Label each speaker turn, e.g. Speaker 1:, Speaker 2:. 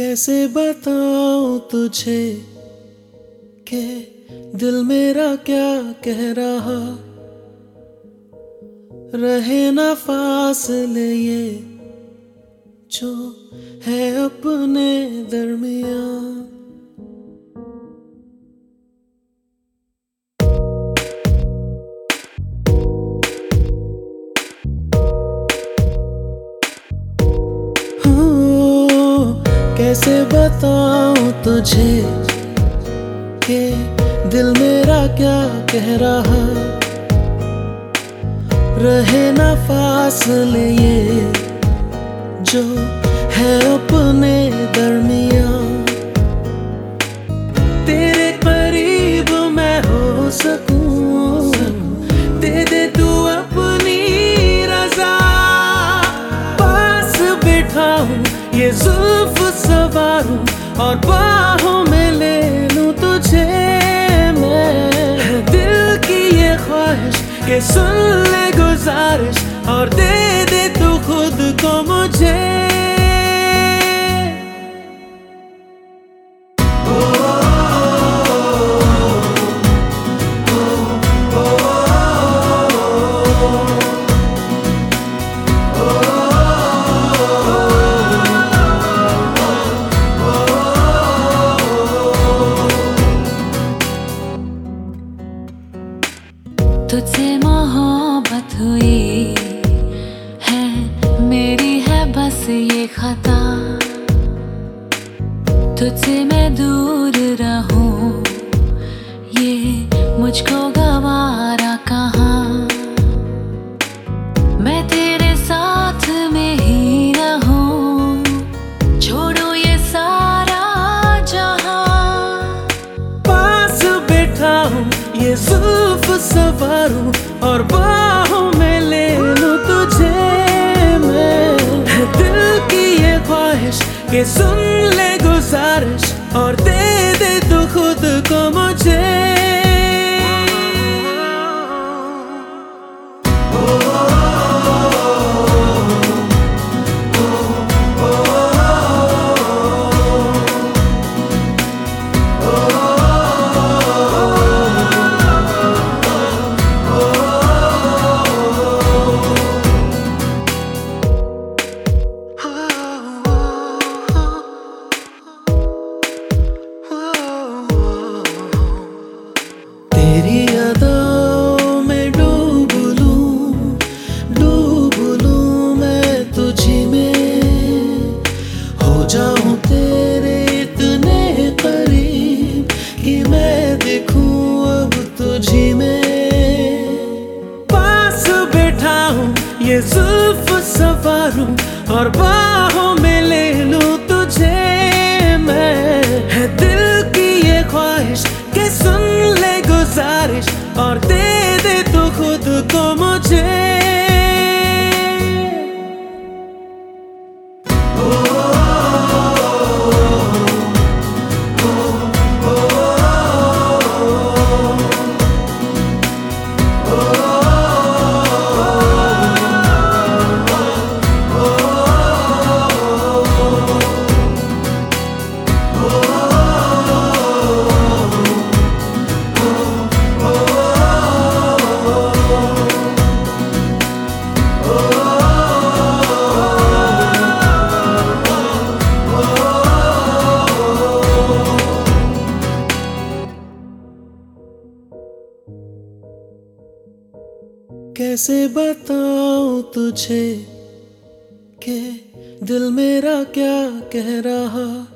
Speaker 1: कैसे बताऊं तुझे कि दिल मेरा क्या कह रहा। रहे ना फासले ये जो है अपने दरमियां। कैसे बताऊं तुझे कि दिल मेरा क्या कह रहा। रहे ना फासले ये जो है अपने दरमियां। तेरे करीब मैं हो सकूं, दे दे तू अपनी रज़ा। पास बिठाऊं ये जुल्फ सवारूं और बाहों में ले लूं तुझे मैं। है दिल की ये ख्वाहिश कि सुन ले गुजारिश और दे दे तू खुद को मुझे।
Speaker 2: तुझसे मोहब्बत हुई है, मेरी है बस ये खता। तुझसे मैं दूर रहूं ये मुझको गवारा कहाँ। मैं तेरे साथ में ही रहूं, छोड़ो ये सारा जहां।
Speaker 1: पास बिठाऊं ये जुल्फ सवारूं और बाहों में ले लूं तुझे मैं। है दिल की ये ख्वाहिश कि सुन ले गुजारिश और दे दे तू खुद को मुझे। तेरी अदाओं में डूब लूं मैं तुझी में। हो जाऊं तेरे इतने करीब कि मैं दिखूं अब तुझी में। पास बिठाऊं ये जुल्फ सवारूं और बाहों में ले लूं तुझे मैं। है दिल की ये ख्वाहिश कि सुन ले गुजारिश और दे दे तू खुद को मुझे। कैसे बताऊं तुझे कि दिल मेरा क्या कह रहा।